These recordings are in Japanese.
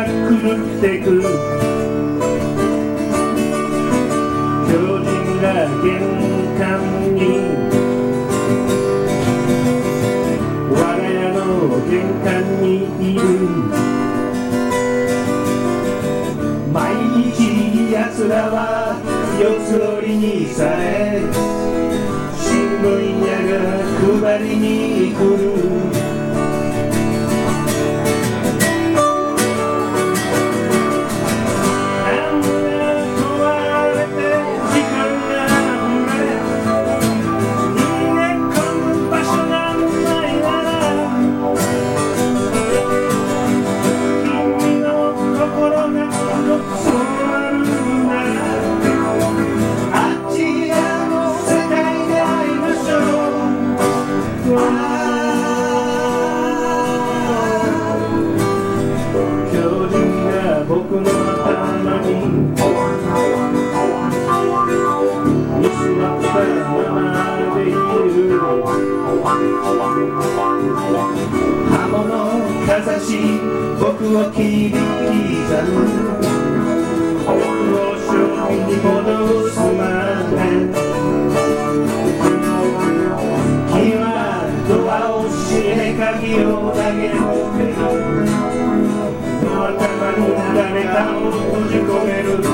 が狂ってく、巨人が玄関に、我が家の玄関にいる。毎日奴らは四つ折りにされ、新聞屋が配りに来る。僕の頭に居座ったままでいる。刃物かざし僕を切り刻む。僕を正気に戻すまで君はドアを閉め鍵を投げて頭に誰かを閉じ込める。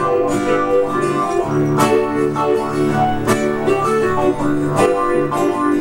Thank you.